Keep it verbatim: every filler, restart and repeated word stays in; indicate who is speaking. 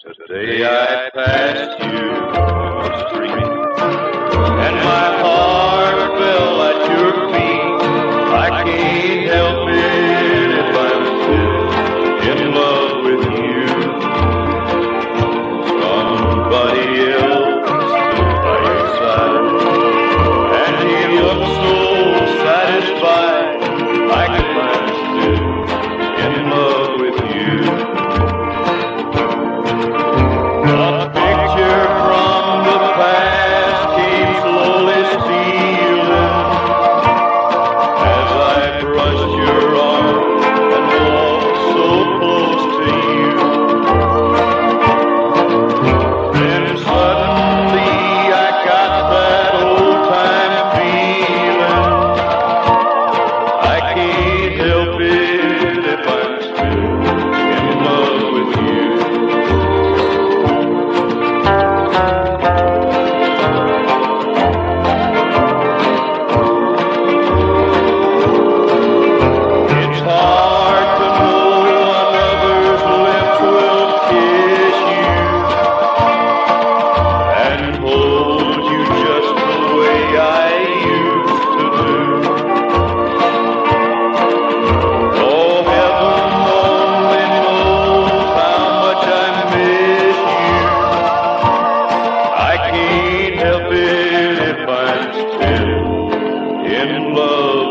Speaker 1: Today I passed you on the street, and my heart fell at your feet. I can't help it if I'm still in love with you. Somebody else stood by your side, and he looked so satisfied. I guess I'm still in love with you. A picture from the past came slowly stealing as I brushed your arm and walked so close to you. Then suddenly I got that old-time feeling. I can't help it if I'm still in love with you. Help it if I'm still in love.